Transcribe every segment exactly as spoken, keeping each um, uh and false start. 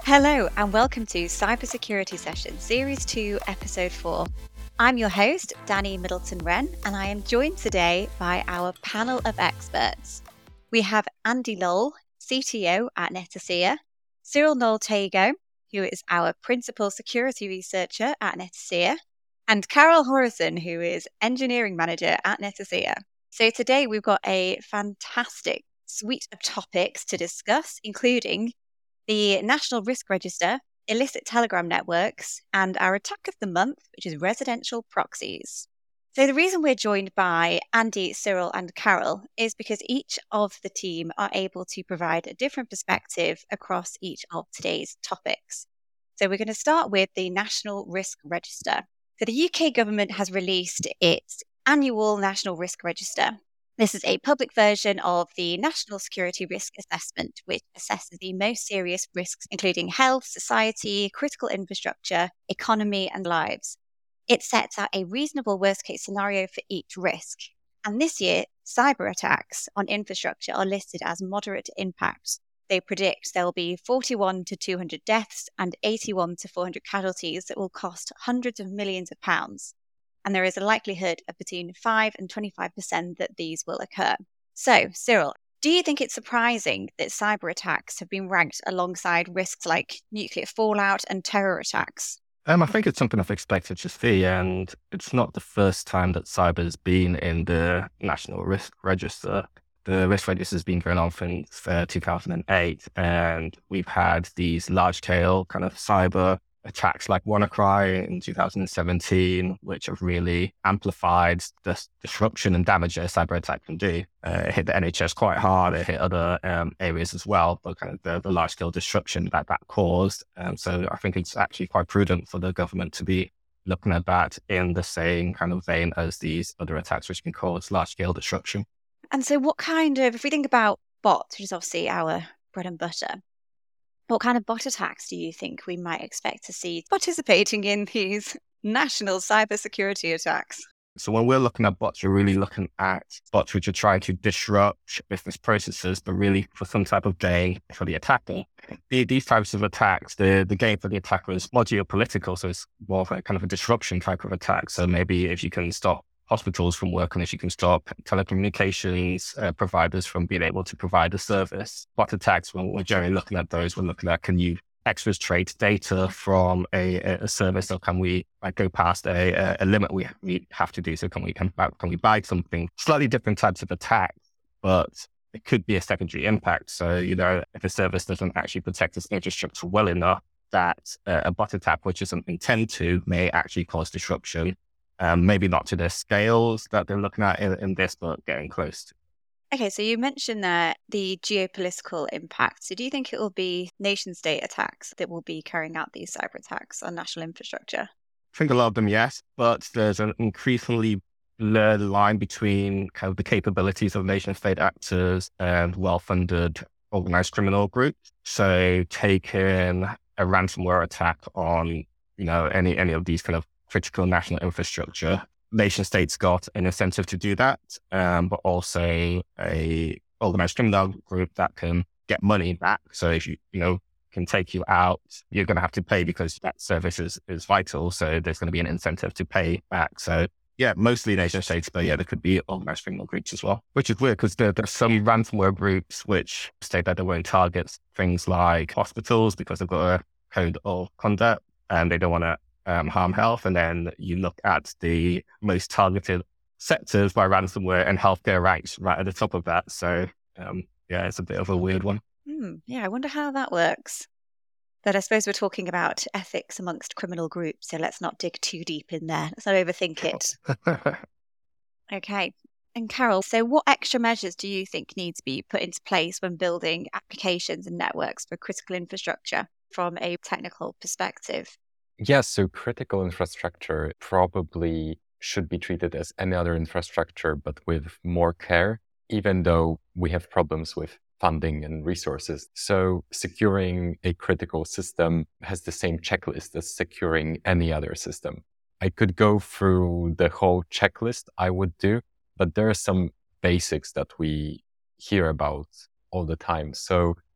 Hello, and welcome to Cybersecurity Session, Series two, Episode four. I'm your host, Danny Middleton Wren, and I am joined today by our panel of experts. We have Andy Lowell, C T O at Netacea, Cyril Noel-Tago, who is our Principal Security Researcher at Netacea, and Carol Horrison, who is Engineering Manager at Netacea. So today we've got a fantastic suite of topics to discuss, including the National Risk Register, illicit telegram networks, and our attack of the month, which is residential proxies. So the reason we're joined by Andy, Cyril, and Carol is because each of the team are able to provide a different perspective across each of today's topics. So we're going to start with the National Risk Register. So the U K government has released its annual National Risk Register. This is a public version of the National Security Risk Assessment, which assesses the most serious risks, including health, society, critical infrastructure, economy, and lives. It sets out a reasonable worst-case scenario for each risk. And this year, cyber attacks on infrastructure are listed as moderate impact. They predict there will be forty-one to two hundred deaths and eighty-one to four hundred casualties that will cost hundreds of millions of pounds. And there is a likelihood of between five and twenty-five percent that these will occur. So, Cyril, do you think it's surprising that cyber attacks have been ranked alongside risks like nuclear fallout and terror attacks? Um, I think it's something I've expected to see, and it's not the first time that cyber has been in the National Risk Register. The risk register has been going on since uh, two thousand eight, and we've had these large-scale kind of cyber attacks like WannaCry in two thousand seventeen, which have really amplified the disruption and damage that a cyber attack can do. Uh, it hit the N H S quite hard. It hit other um, areas as well, but kind of the, the large-scale disruption that that caused. Um, so I think it's actually quite prudent for the government to be looking at that in the same kind of vein as these other attacks, which can cause large-scale disruption. And so what kind of, if we think about bots, which is obviously our bread and butter, what kind of bot attacks do you think we might expect to see participating in these national cybersecurity attacks? So when we're looking at bots, we're really looking at bots which are trying to disrupt business processes, but really for some type of gain for the attacker. The, these types of attacks, the, the gain for the attacker is more geopolitical, so it's more of a kind of a disruption type of attack. So maybe if you can stop hospitals from working, if you can stop telecommunications uh, providers from being able to provide a service. Bot attacks, when we're generally looking at those, we're looking at, can you exfiltrate data from a, a service, or can we like, go past a, a limit we, we have to do? So can we, can, can we buy something? Slightly different types of attacks, but it could be a secondary impact. So, you know, if a service doesn't actually protect its infrastructure well enough, that uh, a bot attack, which doesn't intend to, may actually cause disruption. Um, maybe not to the scales that they're looking at in, in this, but getting close to. Okay, so you mentioned there the geopolitical impact. So do you think it will be nation state attacks that will be carrying out these cyber attacks on national infrastructure? I think a lot of them, yes, but there's an increasingly blurred line between kind of the capabilities of nation state actors and well-funded organized criminal groups. So taking a ransomware attack on, you know, any any of these kind of critical national infrastructure, nation states got an incentive to do that, um, but also a organized criminal group that can get money back. So if you, you know, can take you out, you're going to have to pay because that service is, is vital. So there's going to be an incentive to pay back. So yeah, mostly nation states, but yeah, there could be organized criminal groups as well, which is weird because there, there's some ransomware groups which state that they won't target things like hospitals because they've got a code of conduct and they don't want to Um, harm health, and then you look at the most targeted sectors by ransomware, and healthcare ranks right at the top of that. So um, yeah, it's a bit of a weird one. Hmm, yeah, I wonder how that works. But I suppose we're talking about ethics amongst criminal groups, so let's not dig too deep in there. Let's not overthink it. Okay. And Carol, so what extra measures do you think need to be put into place when building applications and networks for critical infrastructure from a technical perspective? Yes, so critical infrastructure probably should be treated as any other infrastructure, but with more care, even though we have problems with funding and resources. So securing a critical system has the same checklist as securing any other system. I could go through the whole checklist I would do, but there are some basics that we hear about all the time. So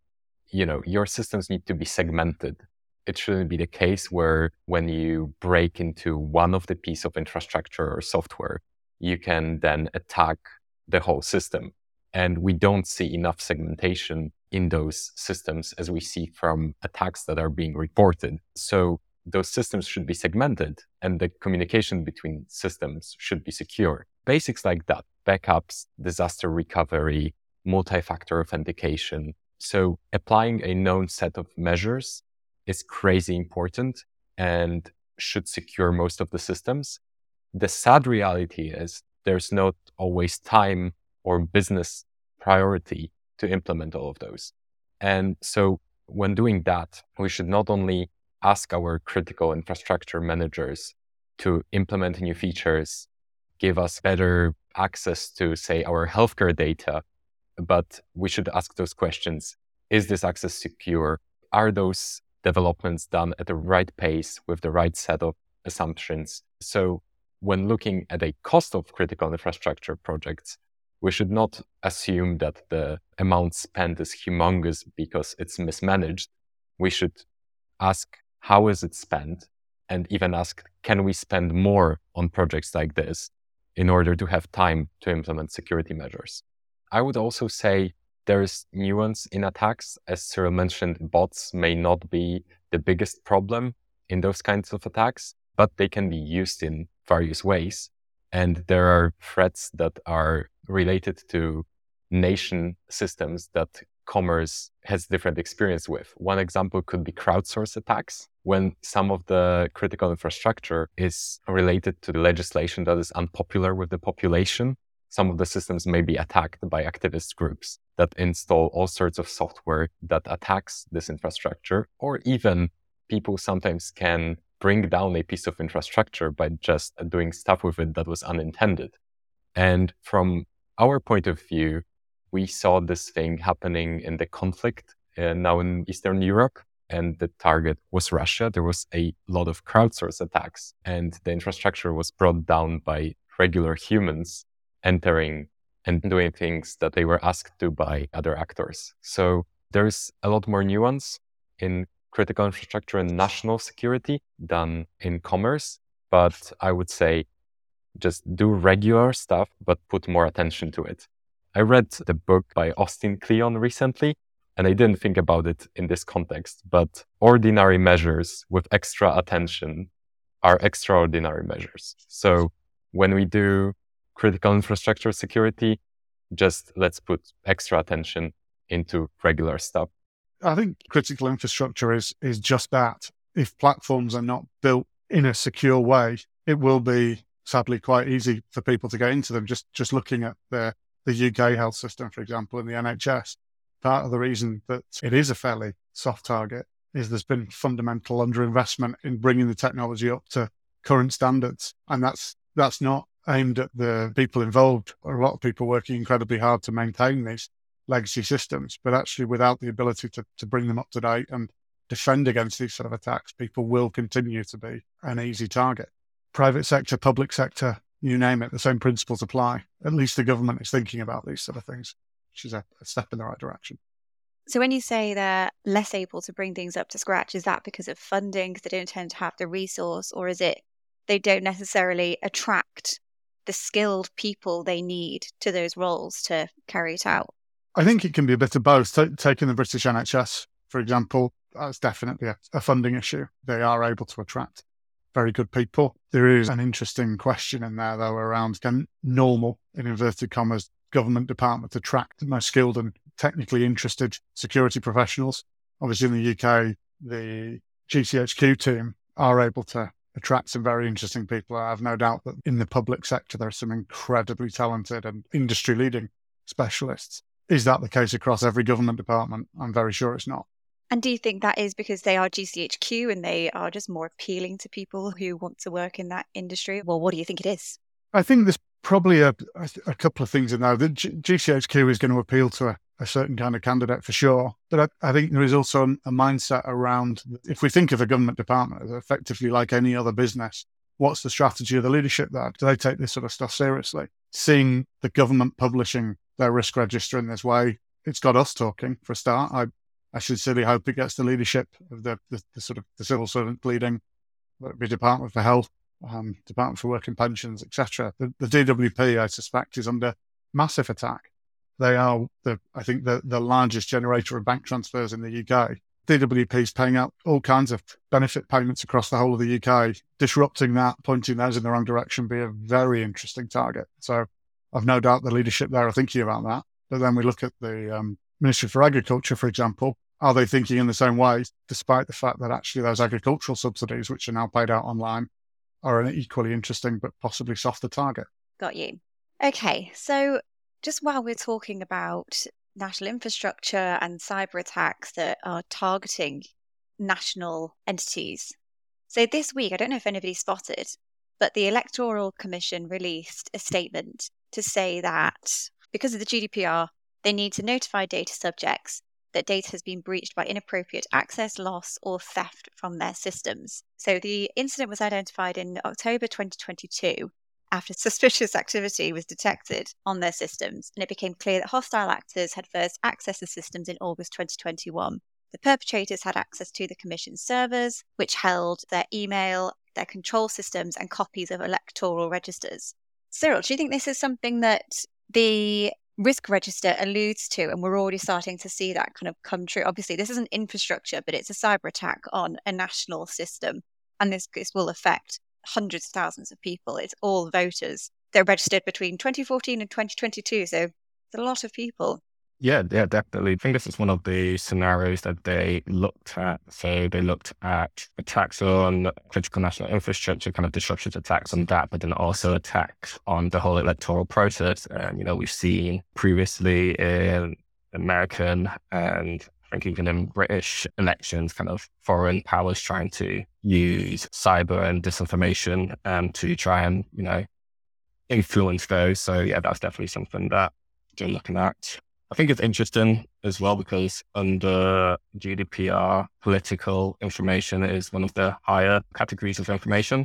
you know, your systems need to be segmented. It shouldn't be the case where when you break into one of the piece of infrastructure or software, you can then attack the whole system. And we don't see enough segmentation in those systems as we see from attacks that are being reported. So those systems should be segmented and the communication between systems should be secure. Basics like that, backups, disaster recovery, multi-factor authentication. So applying a known set of measures is crazy important and should secure most of the systems. The sad reality is there's not always time or business priority to implement all of those. And so when doing that, we should not only ask our critical infrastructure managers to implement new features, give us better access to, say, our healthcare data, but we should ask those questions. Is this access secure? Are those developments done at the right pace with the right set of assumptions? So when looking at a cost of critical infrastructure projects, we should not assume that the amount spent is humongous because it's mismanaged. We should ask, how is it spent? And even ask, can we spend more on projects like this in order to have time to implement security measures? I would also say there is nuance in attacks. As Cyril mentioned, bots may not be the biggest problem in those kinds of attacks, but they can be used in various ways. And there are threats that are related to nation systems that commerce has different experience with. One example could be crowdsource attacks, when some of the critical infrastructure is related to the legislation that is unpopular with the population. Some of the systems may be attacked by activist groups that install all sorts of software that attacks this infrastructure, or even people sometimes can bring down a piece of infrastructure by just doing stuff with it that was unintended. And from our point of view, we saw this thing happening in the conflict uh, now in Eastern Europe, and the target was Russia. There was a lot of crowdsource attacks, and the infrastructure was brought down by regular humans entering and doing things that they were asked to by other actors. So there's a lot more nuance in critical infrastructure and national security than in commerce. But I would say just do regular stuff, but put more attention to it. I read the book by Austin Kleon recently, and I didn't think about it in this context, but ordinary measures with extra attention are extraordinary measures. So when we do critical infrastructure security, just let's put extra attention into regular stuff. I think critical infrastructure is is just that. If platforms are not built in a secure way, it will be sadly quite easy for people to get into them. Just just looking at the, the U K health system, for example, and the N H S, part of the reason that it is a fairly soft target is there's been fundamental underinvestment in bringing the technology up to current standards. And that's that's not aimed at the people involved, or a lot of people working incredibly hard to maintain these legacy systems, but actually without the ability to, to bring them up to date and defend against these sort of attacks, people will continue to be an easy target. Private sector, public sector, you name it, the same principles apply. At least the government is thinking about these sort of things, which is a, a step in the right direction. So when you say they're less able to bring things up to scratch, is that because of funding, because they don't tend to have the resource, or is it they don't necessarily attract the skilled people they need to those roles to carry it out? I think it can be a bit of both. T- taking the British N H S, for example, that's definitely a, a funding issue. They are able to attract very good people. There is an interesting question in there, though, around can normal, in inverted commas, government department attract the most skilled and technically interested security professionals? Obviously, in the U K, the G C H Q team are able to attract some very interesting people. I have no doubt that in the public sector, there are some incredibly talented and industry-leading specialists. Is that the case across every government department? I'm very sure it's not. And do you think that is because they are G C H Q and they are just more appealing to people who want to work in that industry? Well, what do you think it is? I think there's probably a, a, a couple of things in there. The G- GCHQ is going to appeal to a, a certain kind of candidate for sure. But I, I think there is also a, a mindset around, if we think of a government department as effectively like any other business, what's the strategy of the leadership there? Do they take this sort of stuff seriously? Seeing the government publishing their risk register in this way, it's got us talking for a start. I I sincerely hope it gets the leadership of the, the, the sort of the civil servant leading, whether it be Department for Health, um, Department for Work and Pensions, et cetera. The, the D W P, I suspect, is under massive attack. They are, the I think, the, the largest generator of bank transfers in the U K. D W P is paying out all kinds of benefit payments across the whole of the U K. Disrupting that, pointing those in the wrong direction, be a very interesting target. So I've no doubt the leadership there are thinking about that. But then we look at the um, Ministry for Agriculture, for example. Are they thinking in the same way, despite the fact that actually those agricultural subsidies, which are now paid out online, are an equally interesting but possibly softer target? Got you. Okay, so just while we're talking about national infrastructure and cyber attacks that are targeting national entities. So this week, I don't know if anybody spotted, but the Electoral Commission released a statement to say that because of the G D P R, they need to notify data subjects that data has been breached by inappropriate access, loss, or theft from their systems. So the incident was identified in October twenty twenty-two after suspicious activity was detected on their systems, and it became clear that hostile actors had first accessed the systems in August twenty twenty-one. The perpetrators had access to the Commission's servers, which held their email, their control systems, and copies of electoral registers. Cyril, do you think this is something that the risk register alludes to, and we're already starting to see that kind of come true? Obviously, this isn't infrastructure, but it's a cyber attack on a national system, and this, this will affect hundreds of thousands of people. It's all voters. They're registered between twenty fourteen and twenty twenty-two, so it's a lot of people. Yeah, yeah, definitely. I think this is one of the scenarios that they looked at. So they looked at attacks on critical national infrastructure, kind of disruption attacks on that, but then also attacks on the whole electoral process. And, you know, we've seen previously in American and I think even in British elections, kind of foreign powers trying to use cyber and disinformation um, to try and, you know, influence those. So yeah, that's definitely something that they're looking at. I think it's interesting as well because under G D P R, political information is one of the higher categories of information.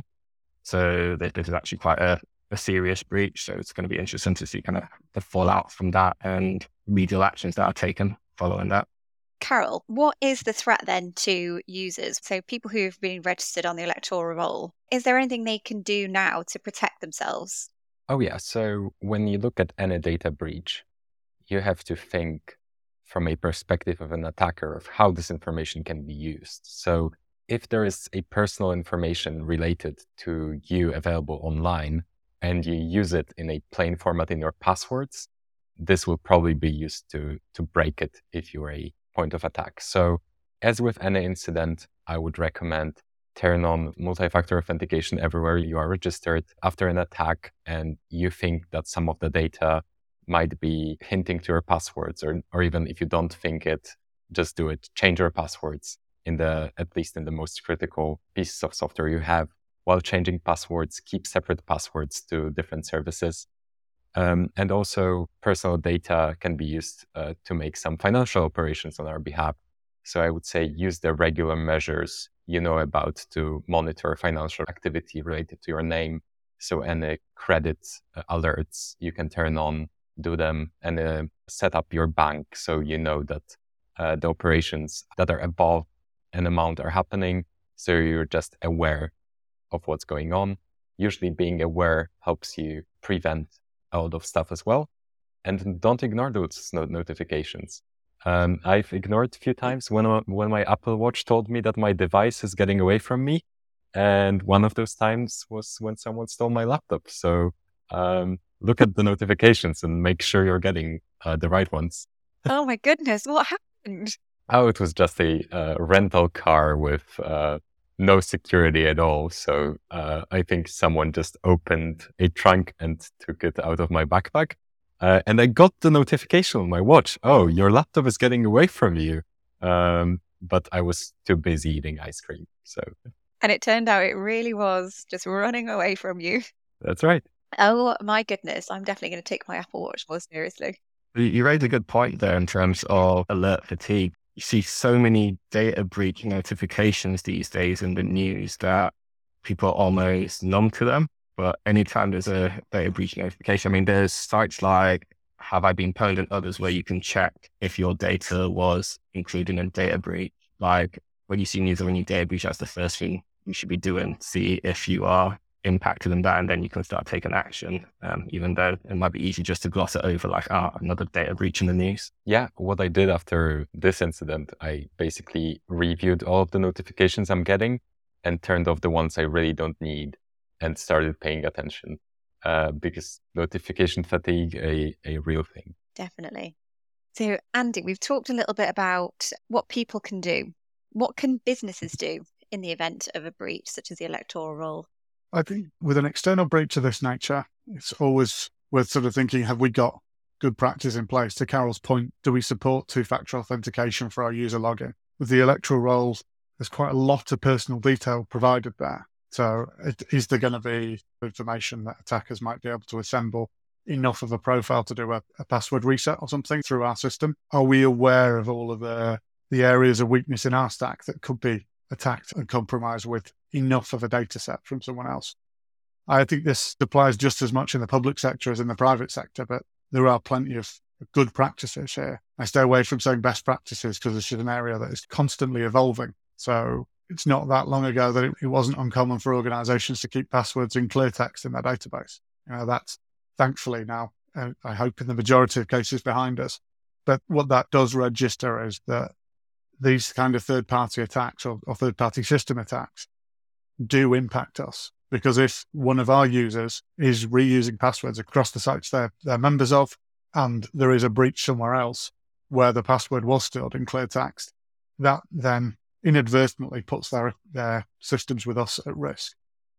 So this is actually quite a, a serious breach. So it's going to be interesting to see kind of the fallout from that and remedial actions that are taken following that. Carol, what is the threat then to users? So people who've been registered on the electoral roll, is there anything they can do now to protect themselves? Oh yeah, so when you look at any data breach, you have to think from a perspective of an attacker of how this information can be used. So if there is a personal information related to you available online and you use it in a plain format in your passwords, this will probably be used to, to break it if you're a point of attack. So as with any incident, I would recommend turn on multi-factor authentication everywhere you are registered after an attack and you think that some of the data might be hinting to your passwords, or or even if you don't think it, just do it. Change your passwords in the, at least in the most critical pieces of software you have. While changing passwords, keep separate passwords to different services. Um, and also personal data can be used uh, to make some financial operations on our behalf. So I would say use the regular measures you know about to monitor financial activity related to your name. So any credit uh, alerts you can turn on, do them, and uh, set up your bank so you know that uh, the operations that are above an amount are happening. So you're just aware of what's going on. Usually being aware helps you prevent a lot of stuff as well. And don't ignore those not- notifications. Um, I've ignored a few times when, when my Apple Watch told me that my device is getting away from me. And one of those times was when someone stole my laptop. So um, look at the notifications and make sure you're getting uh, the right ones. Oh my goodness, what happened? Oh, it was just a uh, rental car with uh, no security at all. So uh, I think someone just opened a trunk and took it out of my backpack. Uh, and I got the notification on my watch. Oh, your laptop is getting away from you. Um, but I was too busy eating ice cream. So, and it turned out it really was just running away from you. That's right. Oh my goodness, I'm definitely going to take my Apple Watch more seriously. You raised a good point there in terms of alert fatigue. You see so many data breach notifications these days in the news that people are almost numb to them. But anytime there's a data breach notification, I mean, there's sites like have I been pwned and others where you can check if your data was included in a data breach. Like when you see news of a new data breach, that's the first thing you should be doing. See if you are impacted in that, and then you can start taking action, um, even though it might be easy just to gloss it over like, ah, oh, another data breach in the news. Yeah, what I did after this incident, I basically reviewed all of the notifications I'm getting and turned off the ones I really don't need and started paying attention uh, because notification fatigue, a, a real thing. Definitely. So Andy, we've talked a little bit about what people can do. What can businesses do in the event of a breach, such as the electoral roll? I think with an external breach of this nature, it's always worth sort of thinking, have we got good practice in place? To Carol's point, do we support two-factor authentication for our user login? With the electoral rolls, there's quite a lot of personal detail provided there. So it, is there going to be information that attackers might be able to assemble enough of a profile to do a, a password reset or something through our system? Are we aware of all of the, the areas of weakness in our stack that could be attacked and compromised with enough of a data set from someone else? I think this applies just as much in the public sector as in the private sector, but there are plenty of good practices here. I stay away from saying best practices because it's just an area that is constantly evolving. So it's not that long ago that it, it wasn't uncommon for organizations to keep passwords in clear text in their database. You know, that's thankfully now, uh, I hope in the majority of cases, behind us. But what that does register is that these kind of third-party attacks or, or third-party system attacks do impact us. Because if one of our users is reusing passwords across the sites they're, they're members of, and there is a breach somewhere else where the password was stored in clear text, that then inadvertently puts their, their systems with us at risk.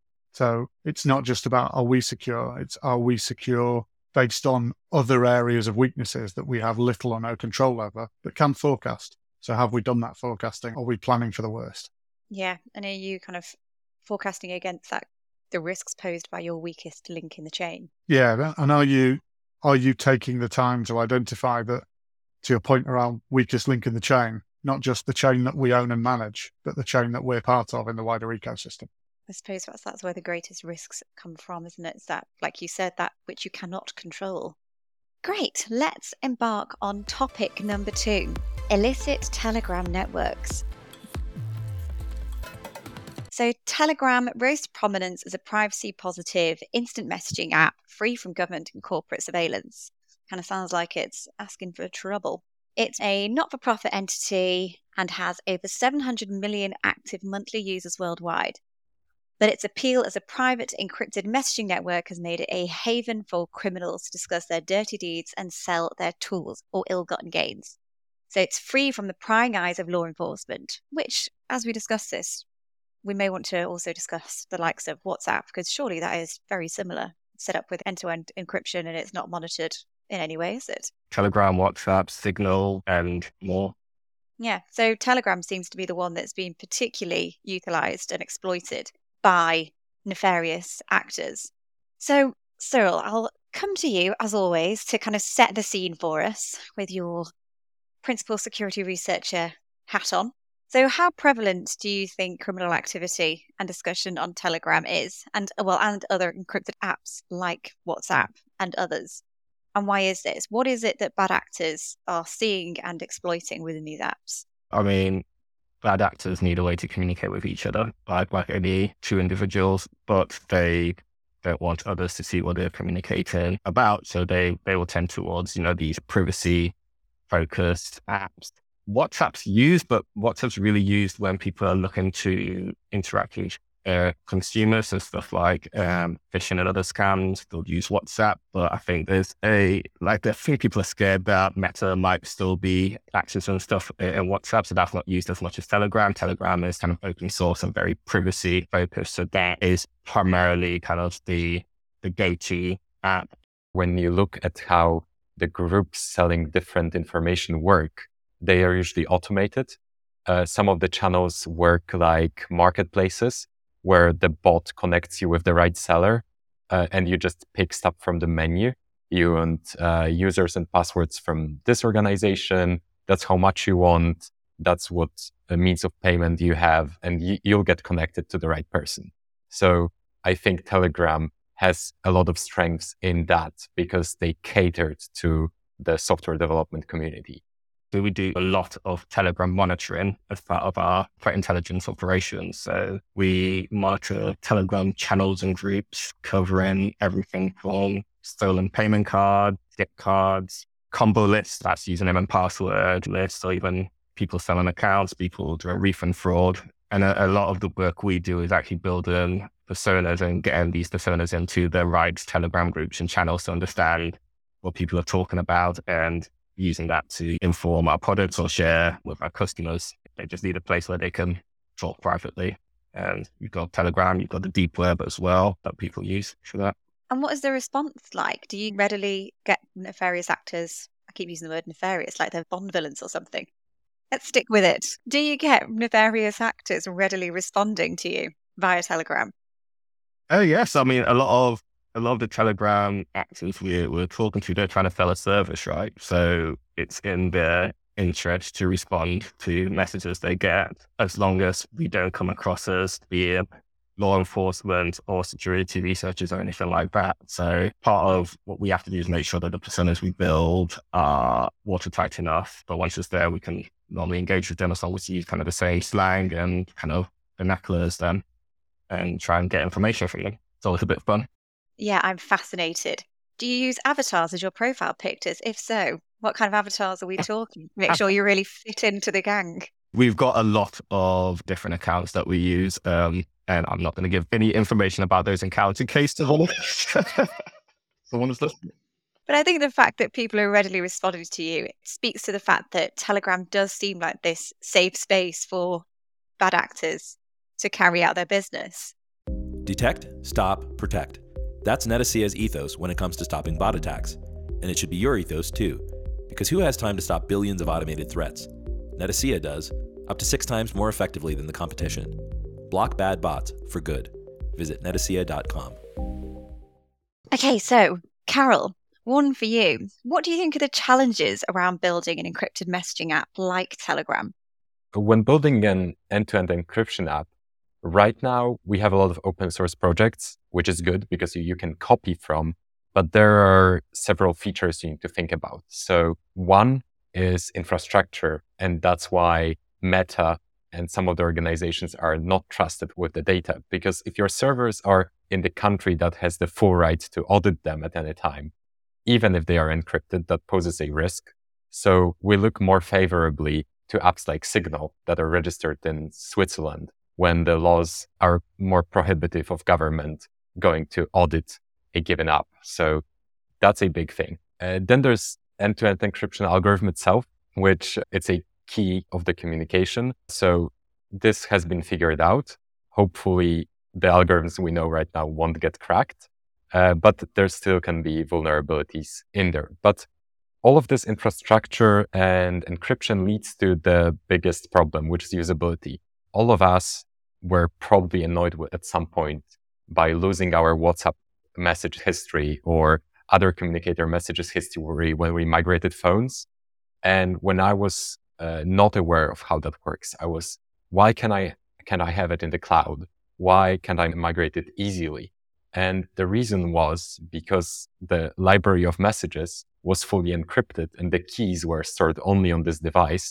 So it's not just about, are we secure? It's, are we secure based on other areas of weaknesses that we have little or no control over, but can forecast? So have we done that forecasting? Are we planning for the worst? Yeah. And are you kind of forecasting against that, the risks posed by your weakest link in the chain? Yeah. And are you, are you taking the time to identify that, to your point around weakest link in the chain, not just the chain that we own and manage, but the chain that we're part of in the wider ecosystem? I suppose that's, that's where the greatest risks come from, isn't it? It's that, like you said, that which you cannot control. Great. Let's embark on topic number two, illicit Telegram networks. So Telegram rose to prominence as a privacy-positive instant messaging app free from government and corporate surveillance. Kind of sounds like it's asking for trouble. It's a not-for-profit entity and has over seven hundred million active monthly users worldwide. But its appeal as a private encrypted messaging network has made it a haven for criminals to discuss their dirty deeds and sell their tools or ill-gotten gains. So it's free from the prying eyes of law enforcement, which, as we discuss this, we may want to also discuss the likes of WhatsApp, because surely that is very similar, set up with end-to-end encryption, and it's not monitored in any way, is it? Telegram, WhatsApp, Signal, and more. Yeah, so Telegram seems to be the one that's been particularly utilized and exploited by nefarious actors. So, Cyril, I'll come to you, as always, to kind of set the scene for us with your principal security researcher hat on. So how prevalent do you think criminal activity and discussion on Telegram is, and well, and other encrypted apps like WhatsApp and others? And why is this? What is it that bad actors are seeing and exploiting within these apps? I mean, bad actors need a way to communicate with each other, like, like any two individuals, but they don't want others to see what they're communicating about. So they, they will tend towards, you know, these privacy-focused apps. WhatsApp's used, but WhatsApp's really used when people are looking to interact with uh, consumers and stuff like um, phishing and other scams. They'll use WhatsApp, but I think there's a, like, I think people are scared that Meta might still be access and stuff in WhatsApp, so that's not used as much as Telegram. Telegram is kind of open source and very privacy focused, so that is primarily kind of the the go-to app. When you look at how the groups selling different information work, they are usually automated. Uh, some of the channels work like marketplaces, where the bot connects you with the right seller, uh, and you just pick stuff from the menu. You want uh, users and passwords from this organization. That's how much you want. That's what uh, means of payment you have, and y- you'll get connected to the right person. So I think Telegram has a lot of strengths in that because they catered to the software development community. So we do a lot of Telegram monitoring as part of our threat intelligence operations. So we monitor Telegram channels and groups covering everything from stolen payment cards, gift cards, combo lists, that's username and password lists, or even people selling accounts, people doing refund fraud. And a, a lot of the work we do is actually building personas and getting these personas into the right Telegram groups and channels to understand what people are talking about and using that to inform our products or share with our customers. They just need a place where they can talk privately. And you've got Telegram, you've got the deep web as well that people use for that. And what is the response like? Do you readily get nefarious actors? I keep using the word nefarious, like they're Bond villains or something. Let's stick with it. Do you get nefarious actors readily responding to you via Telegram? Oh, yes. I mean, a lot of a lot of the Telegram actors we're, we're talking to, they're trying to sell a service, right? So it's in their interest to respond to messages they get, as long as we don't come across as being law enforcement or security researchers or anything like that. So part of what we have to do is make sure that the personas we build are watertight enough. But once it's there, we can normally engage with them as long as we use kind of the same slang and kind of vernacular as them and try and get information from them. It's always a bit fun. Yeah, I'm fascinated. Do you use avatars as your profile pictures? If so, what kind of avatars are we talking? Make sure you really fit into the gang. We've got a lot of different accounts that we use, um, and I'm not going to give any information about those accounts in case someone is listening. But I think the fact that people are readily responding to you it speaks to the fact that Telegram does seem like this safe space for bad actors to carry out their business. Detect, stop, protect. That's Netaceia's ethos when it comes to stopping bot attacks. And it should be your ethos too. Because who has time to stop billions of automated threats? Netaceia does, up to six times more effectively than the competition. Block bad bots for good. Visit netaceia dot com. Okay, so Carol, one for you. What do you think are the challenges around building an encrypted messaging app like Telegram? When building an end-to-end encryption app, right now we have a lot of open source projects, which is good because you, you can copy from, but there are several features you need to think about. So one is infrastructure, and that's why Meta and some of the organizations are not trusted with the data, because if your servers are in the country that has the full right to audit them at any time, even if they are encrypted, that poses a risk. So we look more favorably to apps like Signal that are registered in Switzerland when the laws are more prohibitive of government going to audit a given app. So that's a big thing. Uh, then there's end-to-end encryption algorithm itself, which it's a key of the communication. So this has been figured out. Hopefully the algorithms we know right now won't get cracked, uh, but there still can be vulnerabilities in there. But all of this infrastructure and encryption leads to the biggest problem, which is usability. All of us were probably annoyed with, at some point by losing our WhatsApp message history or other communicator messages history when we migrated phones. And when I was uh, not aware of how that works, I was, why can I, can I have it in the cloud? Why can't I migrate it easily? And the reason was because the library of messages was fully encrypted and the keys were stored only on this device.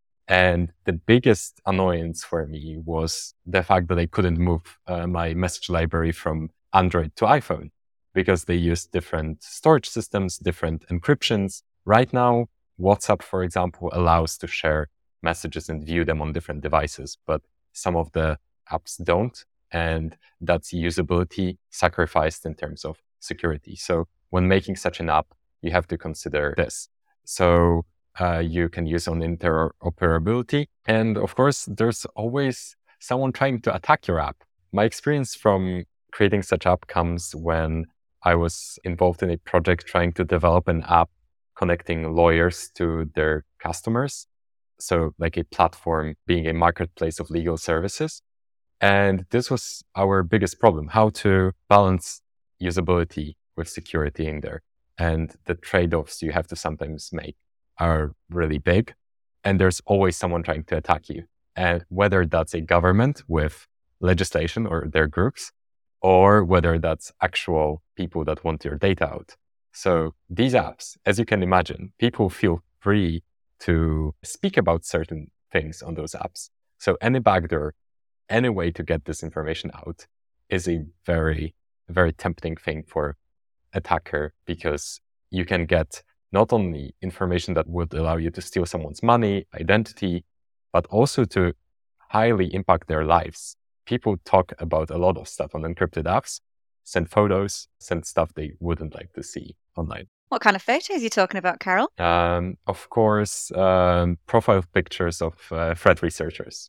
And the biggest annoyance for me was the fact that I couldn't move uh, my message library from Android to iPhone because they used different storage systems, different encryptions. Right now, WhatsApp, for example, allows to share messages and view them on different devices, but some of the apps don't. And that's usability sacrificed in terms of security. So when making such an app, you have to consider this. So uh, you can use on interoperability. And of course, there's always someone trying to attack your app. My experience from creating such app comes when I was involved in a project trying to develop an app connecting lawyers to their customers. So like a platform being a marketplace of legal services. And this was our biggest problem, how to balance usability with security in there. And the trade-offs you have to sometimes make are really big. And there's always someone trying to attack you. And whether that's a government with legislation or their groups, or whether that's actual people that want your data out. So these apps, as you can imagine, people feel free to speak about certain things on those apps. So any backdoor, any way to get this information out is a very, very tempting thing for attacker, because you can get not only information that would allow you to steal someone's money, identity, but also to highly impact their lives. People talk about a lot of stuff on encrypted apps, send photos, send stuff they wouldn't like to see online. What kind of photos are you talking about, Carol? Um, of course, um, profile pictures of uh, threat researchers.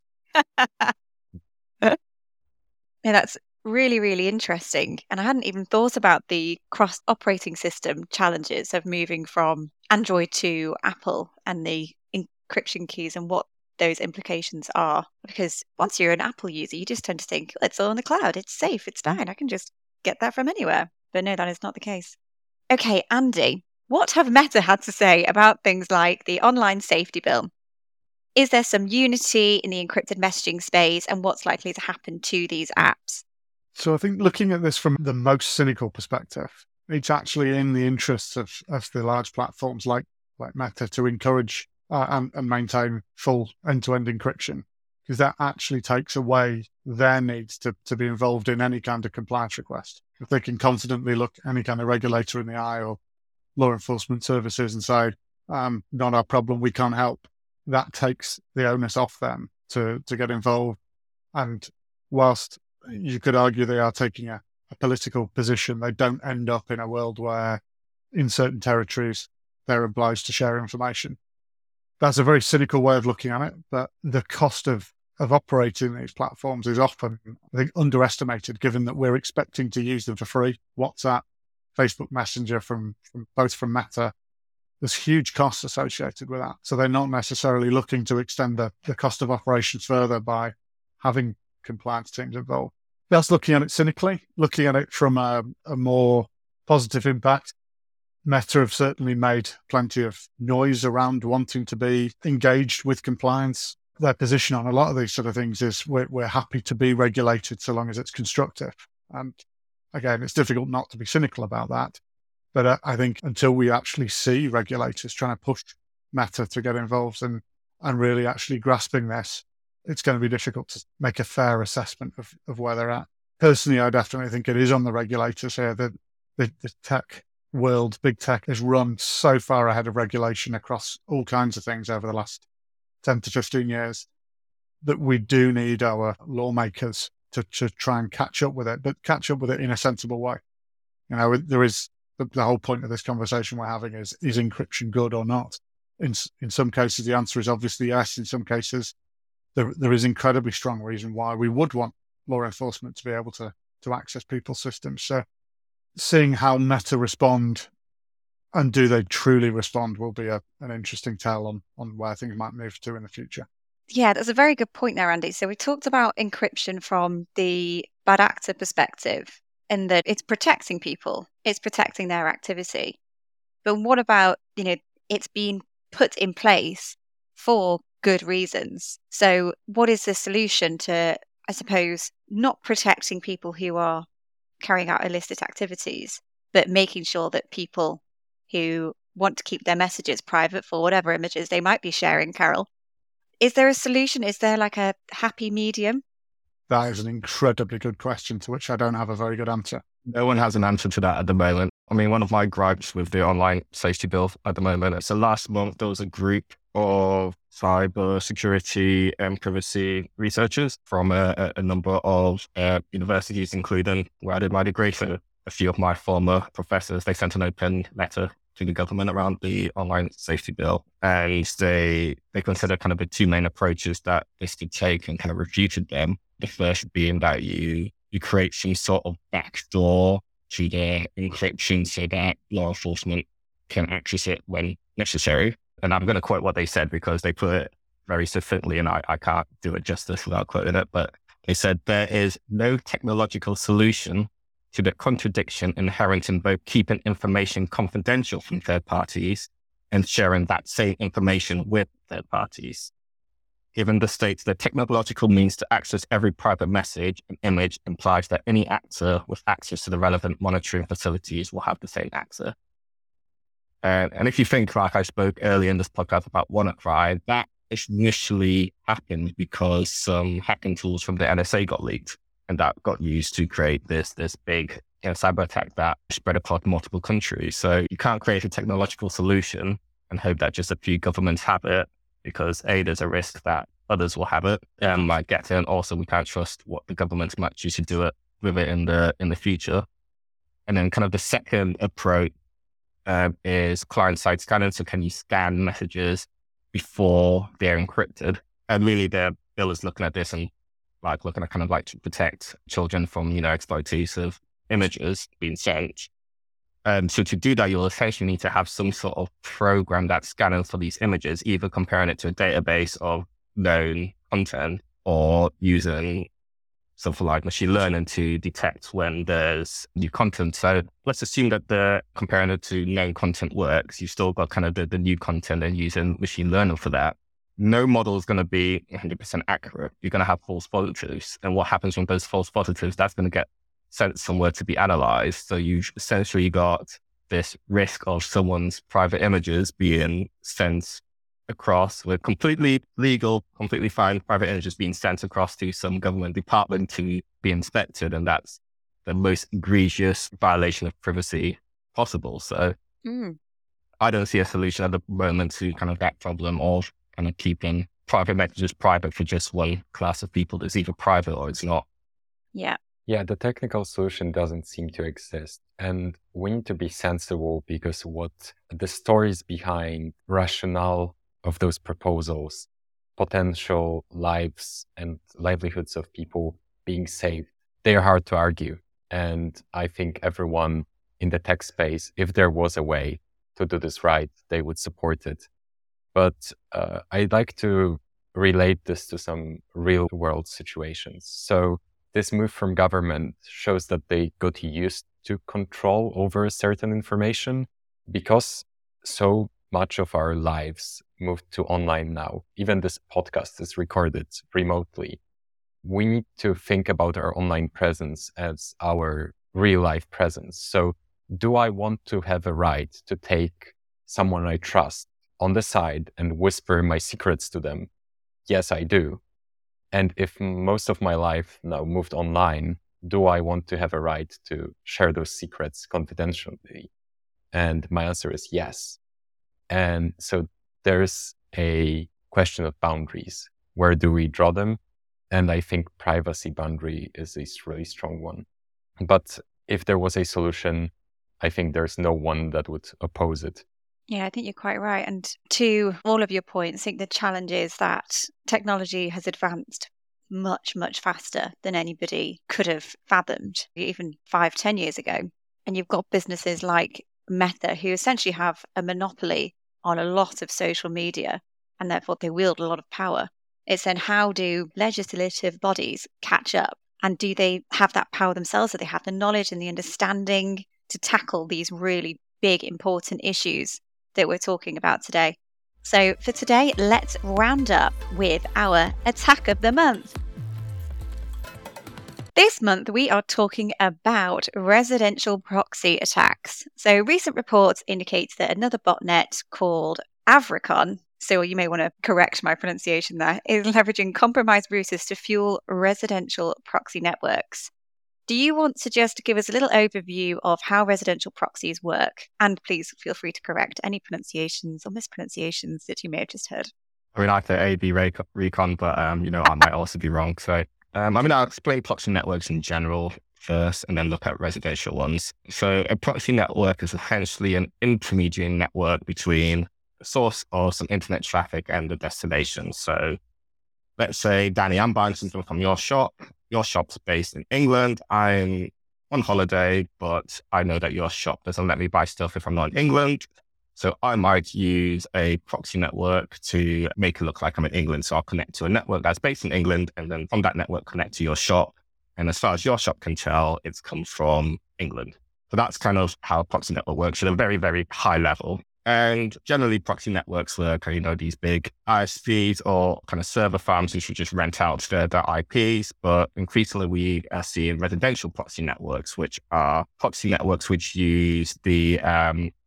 Yeah, that's really, really interesting. And I hadn't even thought about the cross operating system challenges of moving from Android to Apple and the encryption keys and what those implications are. Because once you're an Apple user, you just tend to think, it's all in the cloud, it's safe, it's fine, I can just get that from anywhere. But no, that is not the case. Okay, Andy, what have Meta had to say about things like the online safety bill? Is there some unity in the encrypted messaging space, and what's likely to happen to these apps? So I think looking at this from the most cynical perspective, it's actually in the interests of, of the large platforms like, like Meta to encourage uh, and, and maintain full end-to-end encryption, because that actually takes away their needs to, to be involved in any kind of compliance request. If they can confidently look any kind of regulator in the eye or law enforcement services and say, um, not our problem, we can't help, that takes the onus off them to, to get involved. And whilst you could argue they are taking a, a political position, they don't end up in a world where in certain territories they're obliged to share information. That's a very cynical way of looking at it, but the cost of, of operating these platforms is often, I think, underestimated, given that we're expecting to use them for free. WhatsApp, Facebook Messenger, from, from both from Meta, there's huge costs associated with that. So they're not necessarily looking to extend the, the cost of operations further by having compliance teams involved. That's looking at it cynically. Looking at it from a, a more positive impact, Meta have certainly made plenty of noise around wanting to be engaged with compliance. Their position on a lot of these sort of things is we're, we're happy to be regulated so long as it's constructive. And again, it's difficult not to be cynical about that. But I, I think until we actually see regulators trying to push Meta to get involved and, and really actually grasping this, it's going to be difficult to make a fair assessment of, of where they're at. Personally, I definitely think it is on the regulators here. The, the, the tech world, big tech, has run so far ahead of regulation across all kinds of things over the last ten to fifteen years that we do need our lawmakers to, to try and catch up with it, but catch up with it in a sensible way. You know, there is the, the whole point of this conversation we're having is, is encryption good or not? In, in some cases, the answer is obviously yes. In some cases, There, there is incredibly strong reason why we would want law enforcement to be able to, to access people's systems. So seeing how Meta respond and do they truly respond will be a, an interesting tell on, on where things might move to in the future. Yeah, that's a very good point there, Andy. So we talked about encryption from the bad actor perspective, in that it's protecting people, it's protecting their activity. But what about, you know, it's being put in place for good reasons. So what is the solution to, I suppose, not protecting people who are carrying out illicit activities, but making sure that people who want to keep their messages private for whatever images they might be sharing, Carol, is there a solution? Is there like a happy medium? That is an incredibly good question to which I don't have a very good answer. No one has an answer to that at the moment. I mean, one of my gripes with the online safety bill at the moment, so last month there was a group of cyber security and privacy researchers from a, a number of uh, universities, including where I did my degree. So a few of my former professors, they sent an open letter to the government around the online safety bill. And they, they considered kind of the two main approaches that this could take and kind of refuted them. The first being that you, you create some sort of backdoor to the encryption so that law enforcement can access it when necessary. And I'm going to quote what they said because they put it very succinctly and I, I can't do it justice without quoting it. But they said there is no technological solution to the contradiction inherent in both keeping information confidential from third parties and sharing that same information with third parties. Given the state that technological means to access every private message and image implies that any actor with access to the relevant monitoring facilities will have the same access. And, and if you think, like I spoke earlier in this podcast about WannaCry, that initially happened because some hacking tools from the N S A got leaked, and that got used to create this this big you know, cyber attack that spread across multiple countries. So you can't create a technological solution and hope that just a few governments have it, because A, there's a risk that others will have it and might get it, and also we can't trust what the governments might choose to do it with it in the in the future. And then kind of the second approach uh, is client-side scanning. So can you scan messages before they're encrypted? And really the bill is looking at this and like looking at kind of like to protect children from, you know, exploitative images being sent. Um, so to do that, you'll essentially need to have some sort of program that's scanning for these images, either comparing it to a database of known content or using something like machine learning to detect when there's new content. So let's assume that the comparing it to known content works. You've still got kind of the, the new content and using machine learning for that. No model is going to be one hundred percent accurate. You're going to have false positives. And what happens when those false positives, that's going to get sent somewhere to be analyzed. So you've essentially got this risk of someone's private images being sent across with completely legal, completely fine private images being sent across to some government department to be inspected. And that's the most egregious violation of privacy possible. So mm. I don't see a solution at the moment to kind of that problem of kind of keeping private messages private for just one class of people. It's either private or it's not. Yeah. Yeah, the technical solution doesn't seem to exist. And we need to be sensible, because what the stories behind rationale of those proposals, potential lives and livelihoods of people being saved, they are hard to argue. And I think everyone in the tech space, if there was a way to do this right, they would support it. But uh, I'd like to relate this to some real world situations. So this move from government shows that they got used to control over certain information, because so much of our lives moved to online now. Even this podcast is recorded remotely. We need to think about our online presence as our real life presence. So do I want to have a right to take someone I trust on the side and whisper my secrets to them? Yes, I do. And if most of my life now moved online, do I want to have a right to share those secrets confidentially? And my answer is yes. And so there's a question of boundaries. Where do we draw them? And I think privacy boundary is a really strong one. But if there was a solution, I think there's no one that would oppose it. Yeah, I think you're quite right. And to all of your points, I think the challenge is that technology has advanced much, much faster than anybody could have fathomed, even five, ten years ago. And you've got businesses like Meta, who essentially have a monopoly on a lot of social media, and therefore they wield a lot of power. It's then, how do legislative bodies catch up? And do they have that power themselves? Do they have the knowledge and the understanding to tackle these really big, important issues that we're talking about today? So for today, let's round up with our attack of the month. This month, we are talking about residential proxy attacks. So recent reports indicate that another botnet called Avricon, so you may want to correct my pronunciation there, is leveraging compromised routers to fuel residential proxy networks. Do you want to just give us a little overview of how residential proxies work? And please feel free to correct any pronunciations or mispronunciations that you may have just heard. I mean, I say A B Recon, but, um, you know, I might also be wrong. So, um, I mean, I'll explain proxy networks in general first and then look at residential ones. So a proxy network is essentially an intermediary network between the source of some internet traffic and the destination. So let's say, Danny, I'm buying something from your shop. Your shop's based in England. I'm on holiday, but I know that your shop doesn't let me buy stuff if I'm not in England. So I might use a proxy network to make it look like I'm in England. So I'll connect to a network that's based in England, and then from that network, connect to your shop. And as far as your shop can tell, it's come from England. So that's kind of how a proxy network works at a very, very high level. And generally, proxy networks work, you know, these big I S Ps or kind of server farms who should just rent out their, their I Ps. But increasingly, we are seeing residential proxy networks, which are proxy networks which use the um,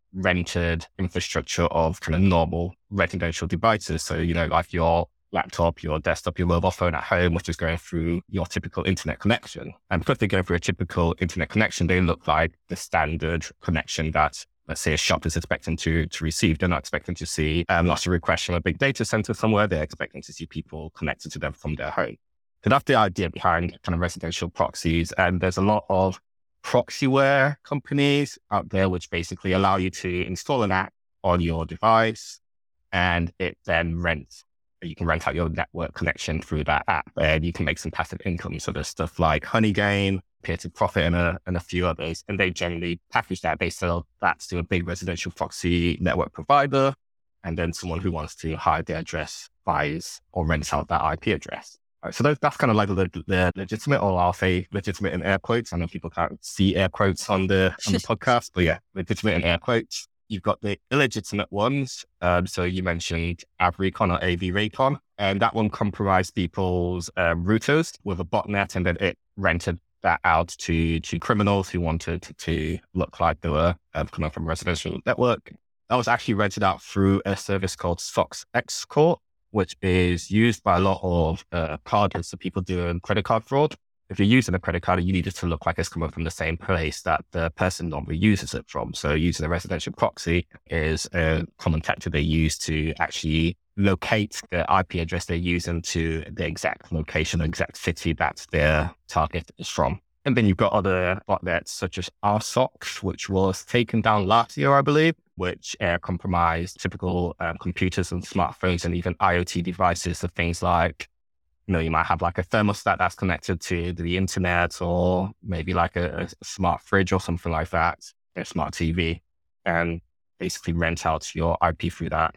rented infrastructure of kind of normal residential devices. So, you know, like your laptop, your desktop, your mobile phone at home, which is going through your typical internet connection. And because they're going through a typical internet connection, they look like the standard connection that, let's say, a shop is expecting to, to receive. They're not expecting to see um, lots of requests from a big data center somewhere. They're expecting to see people connected to them from their home. So that's the idea behind kind of residential proxies. And there's a lot of proxyware companies out there which basically allow you to install an app on your device and it then rents. You can rent out your network connection through that app and you can make some passive income. So there's stuff like Honeygame, Peer-to-Profit, and a, and a few others. And they generally package that. They sell that to a big residential proxy network provider. And then someone who wants to hide their address buys or rents out that I P address. Right, so that's kind of like the, the legitimate, or I'll say legitimate in air quotes. I know people can't see air quotes on the on the podcast, but yeah, legitimate in air quotes. You've got the illegitimate ones. Um, so you mentioned AvRecon or A V Recon, and that one compromised people's uh, routers with a botnet, and then it rented that out to to criminals who wanted to, to look like they were uh, coming from a residential network. That was actually rented out through a service called Fox Escort, which is used by a lot of uh, carders, so people doing credit card fraud. If you're using a credit card, you need it to look like it's coming from the same place that the person normally uses it from. So using a residential proxy is a common tactic they use to actually locate the I P address they're using to the exact location, or exact city that their target is from. And then you've got other botnets such as R S O C, which was taken down last year, I believe, which uh, compromised typical um, computers and smartphones and even IoT devices. So things like, you know, you might have like a thermostat that's connected to the internet, or maybe like a, a smart fridge or something like that, a smart T V, and basically rent out your I P through that.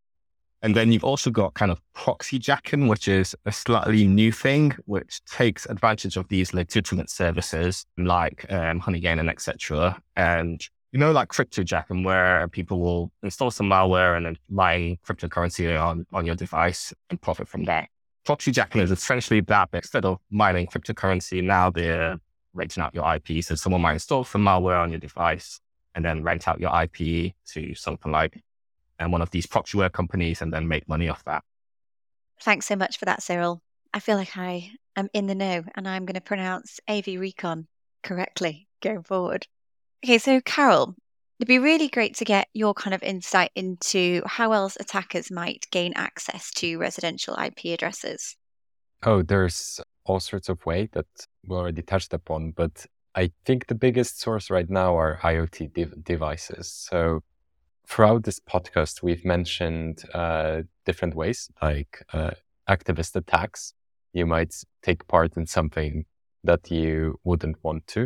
And then you've also got kind of proxy jacking, which is a slightly new thing, which takes advantage of these legitimate services like um, Honeygame and et cetera. And, you know, like crypto jacking, where people will install some malware and then mine cryptocurrency on, on your device and profit from that. Proxy jacking is essentially that, but instead of mining cryptocurrency, now they're renting out your I P. So someone might install some malware on your device and then rent out your I P to something like and one of these proxyware companies and then make money off that. Thanks so much for that, Cyril. I feel like I am in the know and I'm going to pronounce A V Recon correctly going forward. Okay, so Carol, it'd be really great to get your kind of insight into how else attackers might gain access to residential I P addresses. Oh, there's all sorts of ways that we already touched upon, but I think the biggest source right now are IoT dev- devices. So throughout this podcast, we've mentioned uh, different ways, like uh, activist attacks. You might take part in something that you wouldn't want to,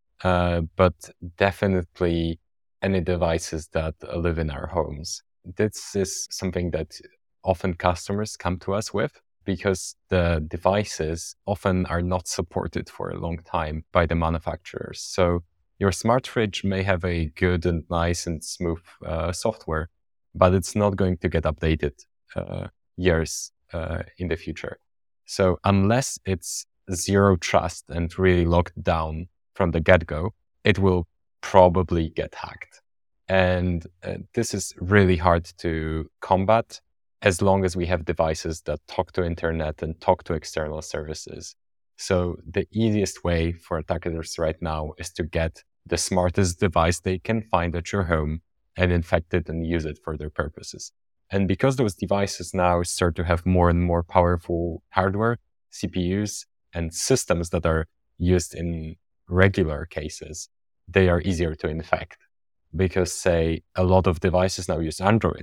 uh, but definitely any devices that live in our homes. This is something that often customers come to us with, because the devices often are not supported for a long time by the manufacturers. So your smart fridge may have a good and nice and smooth uh, software, but it's not going to get updated uh, years uh, in the future. So unless it's zero trust and really locked down from the get-go, it will probably get hacked. And uh, this is really hard to combat as long as we have devices that talk to internet and talk to external services. So the easiest way for attackers right now is to get the smartest device they can find at your home and infect it and use it for their purposes. And because those devices now start to have more and more powerful hardware, C P Us, and systems that are used in regular cases, they are easier to infect. Because, say, a lot of devices now use Android,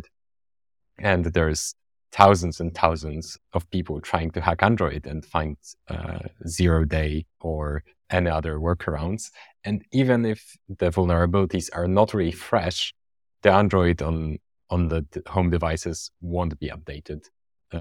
and there's thousands and thousands of people trying to hack Android and find uh, zero day or any other workarounds. And even if the vulnerabilities are not really fresh, the Android on, on the home devices won't be updated. Uh,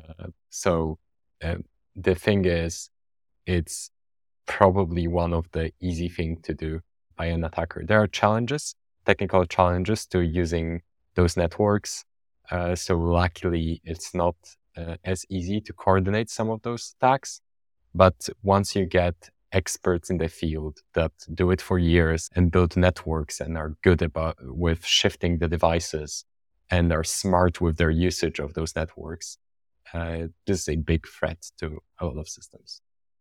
so uh, the thing is, it's probably one of the easy things to do by an attacker. There are challenges, technical challenges to using those networks. Uh, so luckily, it's not uh, as easy to coordinate some of those attacks. But once you get experts in the field that do it for years and build networks and are good about with shifting the devices and are smart with their usage of those networks. Uh, this is a big threat to a lot of systems.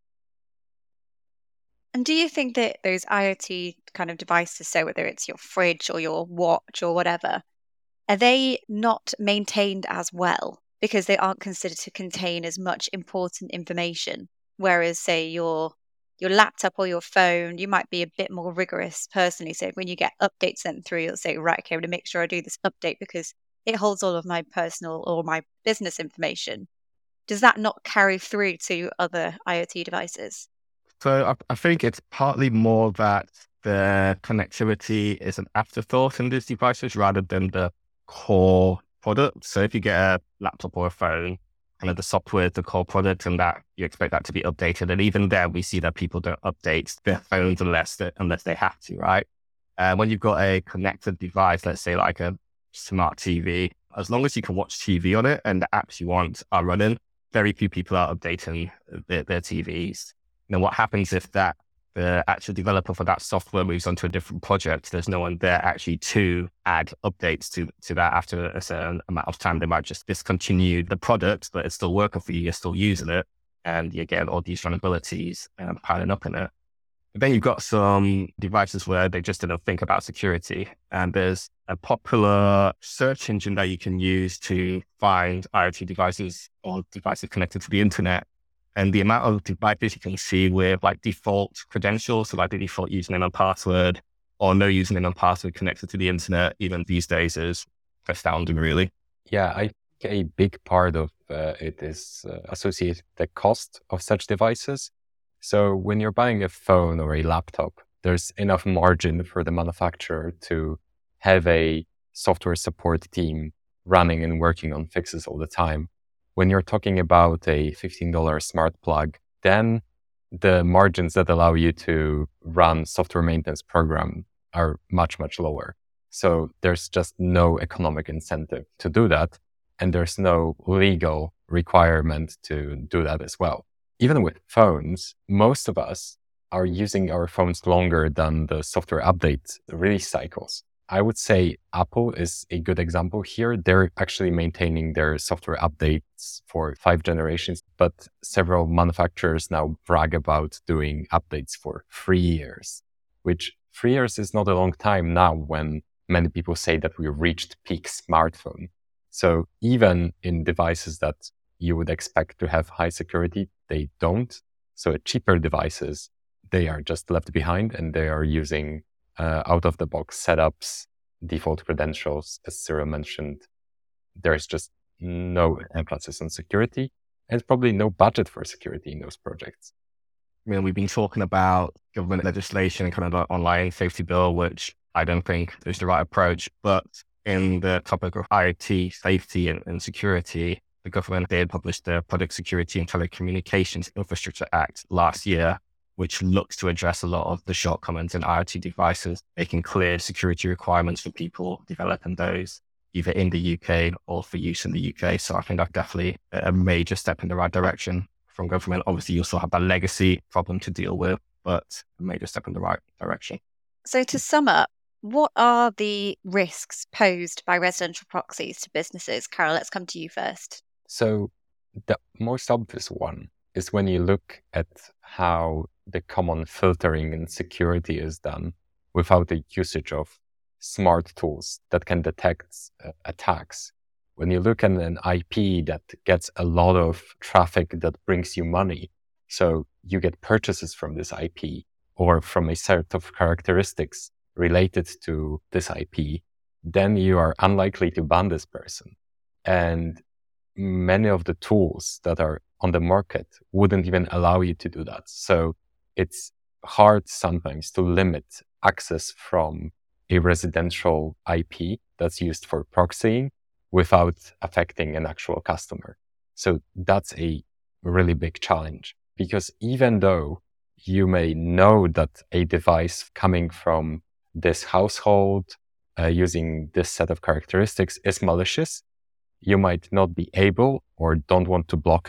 And do you think that those IoT kind of devices, so whether it's your fridge or your watch or whatever, are they not maintained as well because they aren't considered to contain as much important information? Whereas, say, your your laptop or your phone, you might be a bit more rigorous personally. So when you get updates sent through, you'll say, right, okay, I'm going to make sure I do this update because it holds all of my personal or my business information. Does that not carry through to other IoT devices? So I, I think it's partly more that the connectivity is an afterthought in these devices rather than the core product. So if you get a laptop or a phone, kind of the software is the core product, and that you expect that to be updated. And even there, we see that people don't update their phones unless they, unless they have to, right? Uh, when you've got a connected device, let's say like a smart T V, as long as you can watch T V on it and the apps you want are running, very few people are updating their, their T Vs. Now, what happens if that the actual developer for that software moves on to a different project? There's no one there actually to add updates to, to that after a certain amount of time. They might just discontinue the product, but it's still working for you. You're still using it. And you get all these vulnerabilities um, piling up in it. But then you've got some devices where they just didn't think about security. And there's a popular search engine that you can use to find IoT devices or devices connected to the internet. And the amount of devices you can see with like default credentials, so like the default username and password, or no username and password connected to the internet, even these days, is astounding, really. Yeah, I think a big part of uh, it is uh, associated with the cost of such devices. So when you're buying a phone or a laptop, there's enough margin for the manufacturer to have a software support team running and working on fixes all the time. When you're talking about a fifteen dollars smart plug, then the margins that allow you to run software maintenance program are much, much lower. So there's just no economic incentive to do that. And there's no legal requirement to do that as well. Even with phones, most of us are using our phones longer than the software update release cycles. I would say Apple is a good example here. They're actually maintaining their software updates for five generations, but several manufacturers now brag about doing updates for three years, which three years is not a long time now when many people say that we reached peak smartphone. So even in devices that you would expect to have high security, they don't. So at cheaper devices, they are just left behind and they are using Uh, out-of-the-box setups, default credentials, as Cyril mentioned. There's just no emphasis on security and probably no budget for security in those projects. I mean, we've been talking about government legislation and kind of the online safety bill, which I don't think is the right approach. But in the topic of IoT safety and, and security, the government did publish the Product Security and Telecommunications Infrastructure Act last year, which looks to address a lot of the shortcomings in IoT devices, making clear security requirements for people developing those, either in the U K or for use in the U K. So I think that's definitely a major step in the right direction from government. Obviously, you also have that legacy problem to deal with, but a major step in the right direction. So to sum up, what are the risks posed by residential proxies to businesses? Carol, let's come to you first. So the most obvious one is when you look at how the common filtering and security is done without the usage of smart tools that can detect uh, attacks. When you look at an I P that gets a lot of traffic that brings you money, so you get purchases from this I P or from a set of characteristics related to this I P, then you are unlikely to ban this person. And many of the tools that are on the market wouldn't even allow you to do that. So it's hard sometimes to limit access from a residential I P that's used for proxying without affecting an actual customer. So that's a really big challenge, because even though you may know that a device coming from this household uh, using this set of characteristics is malicious, you might not be able or don't want to block it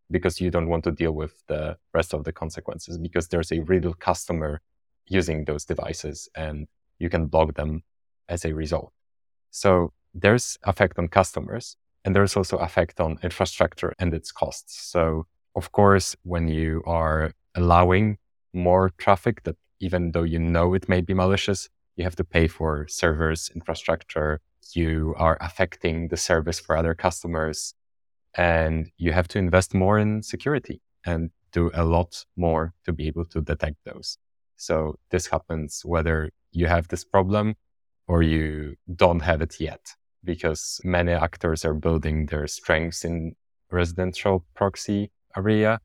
because you don't want to deal with the rest of the consequences, because there's a real customer using those devices and you can block them as a result. So there's effect on customers, and there's also effect on infrastructure and its costs. So of course, when you are allowing more traffic that even though you know it may be malicious, you have to pay for servers, infrastructure, you are affecting the service for other customers, and you have to invest more in security and do a lot more to be able to detect those. So this happens whether you have this problem or you don't have it yet, because many actors are building their strengths in residential proxy area.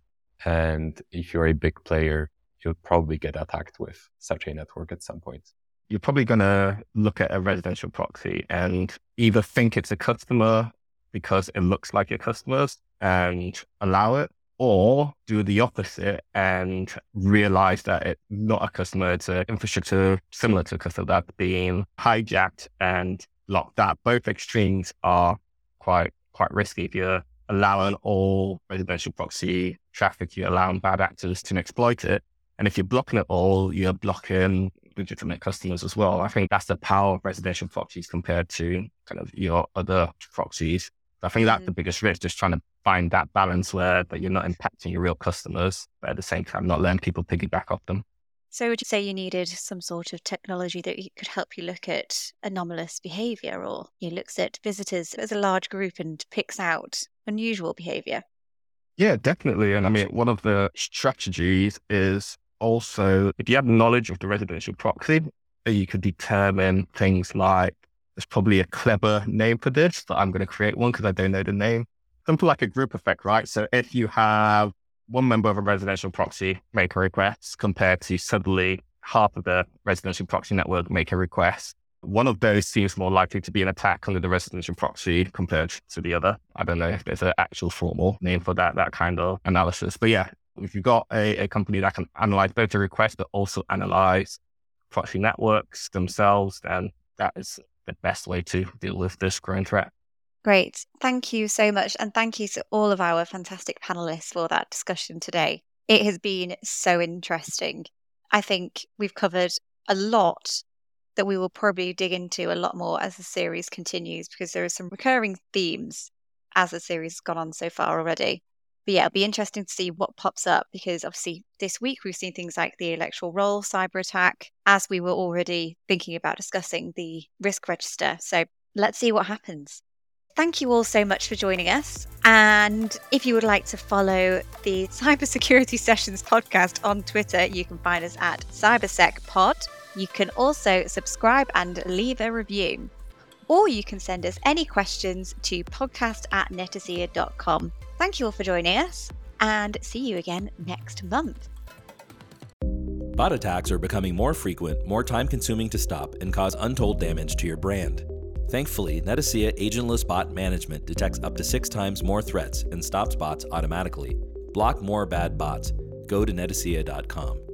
And if you're a big player, you'll probably get attacked with such a network at some point. You're probably going to look at a residential proxy and either think it's a customer because it looks like your customers and allow it, or do the opposite and realize that it's not a customer, it's an infrastructure similar to a customer that's being hijacked and locked up. Both extremes are quite quite risky. If you're allowing all residential proxy traffic, you're allowing bad actors to exploit it. And if you're blocking it all, you're blocking legitimate customers as well. I think that's the power of residential proxies compared to kind of your other proxies. I think that's mm-hmm. the biggest risk, just trying to find that balance where that you're not impacting your real customers, but at the same time not letting people piggyback off them. So would you say you needed some sort of technology that could help you look at anomalous behavior, or it looks at visitors as a large group and picks out unusual behavior? Yeah, definitely. And I mean, one of the strategies is also, if you have knowledge of the residential proxy, you could determine things like, there's probably a clever name for this, but I'm going to create one because I don't know the name. Something like a group effect, right? So if you have one member of a residential proxy make a request compared to suddenly half of the residential proxy network make a request, one of those seems more likely to be an attack under the residential proxy compared to the other. I don't know if there's an actual formal name for that, that kind of analysis. But yeah, if you've got a, a company that can analyze both the requests, but also analyze proxy networks themselves, then that is the best way to deal with this growing threat. Great. Thank you so much. And thank you to all of our fantastic panelists for that discussion today. It has been so interesting. I think we've covered a lot that we will probably dig into a lot more as the series continues, because there are some recurring themes as the series has gone on so far already. But yeah, it'll be interesting to see what pops up, because obviously this week we've seen things like the electoral roll cyber attack, as we were already thinking about discussing the risk register. So let's see what happens. Thank you all so much for joining us. And if you would like to follow the Cybersecurity Sessions podcast on Twitter, you can find us at CybersecPod. You can also subscribe and leave a review. Or you can send us any questions to podcast at netacea dot com. Thank you all for joining us, and see you again next month. Bot attacks are becoming more frequent, more time-consuming to stop, and cause untold damage to your brand. Thankfully, Netacea Agentless Bot Management detects up to six times more threats and stops bots automatically. Block more bad bots. Go to netacea dot com.